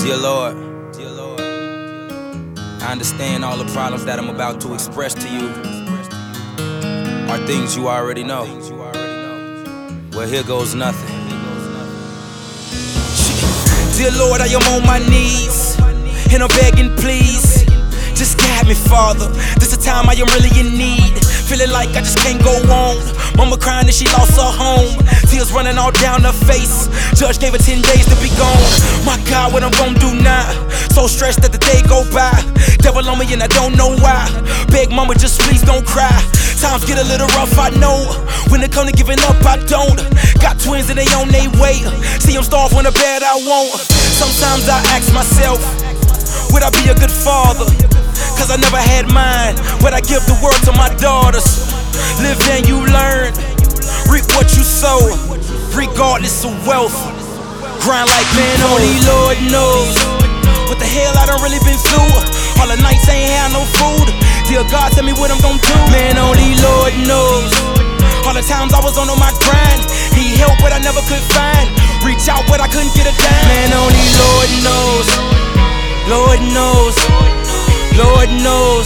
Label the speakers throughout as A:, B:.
A: Dear Lord, I understand all the problems that I'm about to express to you are things you already know. Well, here goes nothing. Dear Lord, I am on my knees, and I'm begging, please, just guide me, Father. This is a time I am really in need, feeling like I just can't go on. Mama crying that she lost her home, tears running all down her face. Judge gave her 10 days to be gone. My God, what I'm gonna do now? So stressed that the day go by. Devil on me and I don't know why. Beg mama, just please don't cry. Times get a little rough, I know. When it come to giving up, I don't. Got twins and they on their way. See them starve when the bed I want. Sometimes I ask myself, would I be a good father? Cause I never had mine. Would I give the world to my daughters? Live and you learn, reap what you sow, regardless of wealth. Grind like man, only Lord knows what the hell I done really been through. All the nights ain't had no food. Dear God, tell me what I'm gon' do. Man, only Lord knows all the times I was on my grind. He helped what I never could find. Reach out but I couldn't get a dime. Man, only Lord knows. Lord knows. Lord knows.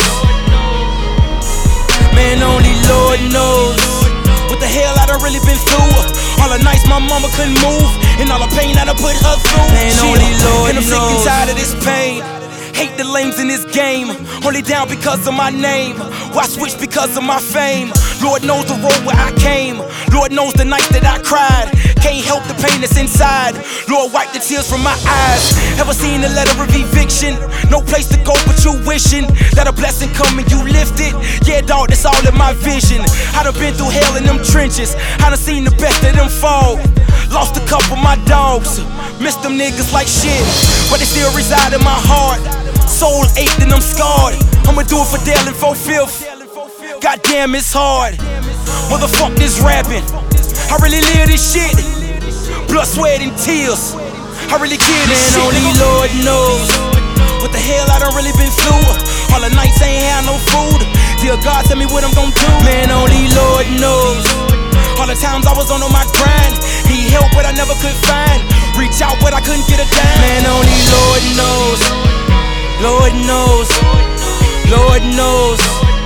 A: Man, only Lord knows what the hell I done really been through. All the nights my mama couldn't move, and all the pain I done put her through. Man, only Lord knows. And I'm sick and tired of this pain. Hate the lames in this game, only down because of my name. Why switch because of my fame? Lord knows the road where I came. Lord knows the nights that I cried. Can't help the pain that's inside. Lord, wipe the tears from my eyes. Ever seen a letter of eviction? No place to go but you wishing that a blessing come and you lift it. Yeah, dog, that's all in my vision. I done been through hell in them trenches. I done seen the best of them fall. Lost a couple of my dogs. Missed them niggas like shit, but they still reside in my heart. Soul ached and I'm scarred. I'ma do it for Dale and 4/5. Goddamn, it's hard. Motherfuck this rapping. I really live this shit. Blood, sweat, and tears. I really care this shit. Man, only Lord knows what the hell I done really been through. All the nights ain't had no food. Dear God, tell me what I'm gon' do. Man, only Lord knows all the times I was on my grind. He helped what I never could find. Reach out but I couldn't get a dime. Man, only Lord knows. Lord knows. Lord knows.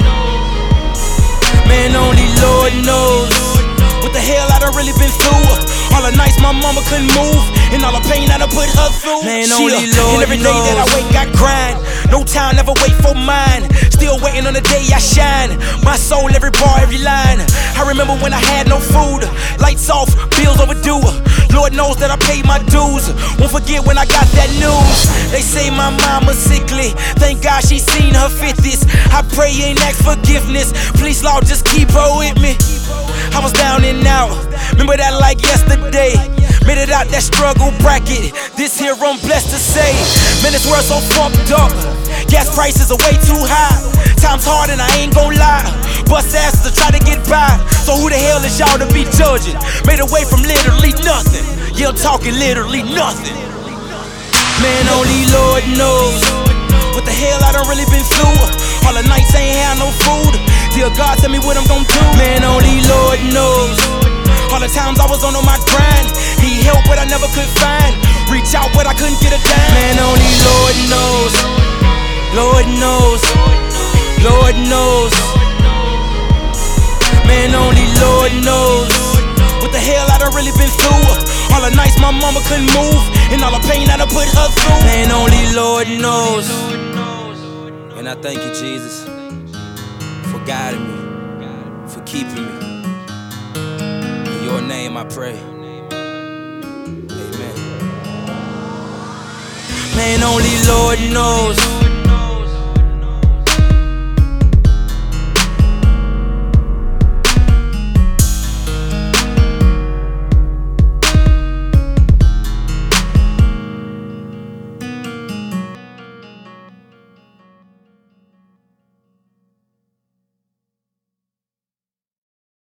A: Man, only Lord knows what the hell I done really been through. All the nights my mama couldn't move, and all the pain I done put her through. Man, only Lord knows. And every day that I wake I grind. No time, never wait for mine. Still waiting on the day I shine. My soul, every bar, every line. I remember when I had no food. Lights off, bills overdue. Lord knows that I paid my dues. Won't forget when I got that news. They say my mama's sickly. Thank God she seen her 50s. I pray ain't ask forgiveness. Please, Lord, just keep her with me. I was down and out. Remember that like yesterday. Made it out that struggle bracket. This here I'm blessed to say. Man, this world so fucked up. Gas prices are way too high. Time's hard and I ain't gon' lie. Bust asses to try to get by. So who the hell is y'all to be judging? Made away from literally nothing. Yeah, I'm talking literally nothing. Man, only Lord knows what the hell I done really been through. All the nights ain't had no food. Dear God, tell me what I'm gon' do. Man, only Lord knows all the times I was on my grind. He helped what I never could find. Reach out but I couldn't get a dime. Man, only Lord knows. Lord knows. Lord knows. Man, only Lord knows what the hell I done really been through. All the nights my mama couldn't move, and all the pain I done put her through. Man, only Lord knows. And I thank you, Jesus, for guiding me, for keeping me. In your name I pray. Amen. Man, only Lord knows.